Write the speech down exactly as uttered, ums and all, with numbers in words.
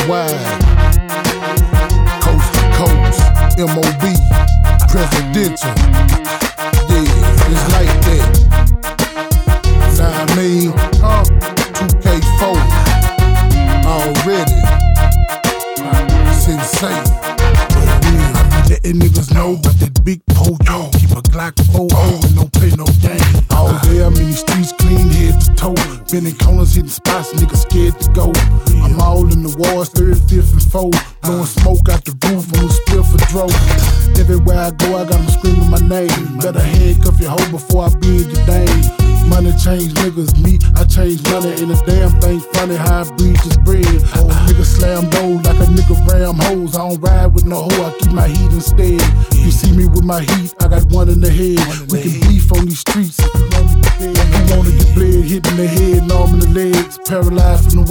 Worldwide, coast to coast, M O B, presidential. Yeah, it's like that. Know what I mean? Huh? two K four, already. Sensei. Letting niggas know about that big po-yo. Keep a Glock four oh and don't play no game. All there, I'm in these streets clean head to toe. Been in corners, hitting spots, niggas scared to go. I'm all in the wars, thirty-fifth and four. Blowing smoke out the roof on the spill for dro. Everywhere I go, I got them screaming my name. Better handcuff your hoe before I be in your dame. Money change niggas, me, I change money. And the damn thing funny how I breed this bread. Oh, nigga slam doors like a nigga ram hoes. I don't ride with no hoe, I keep my heat instead. You see me with my heat, I got one in the head. We can beef on these streets if you want to get dead. You wanna get bled, hit in the head, arm in the legs, paralyzed from the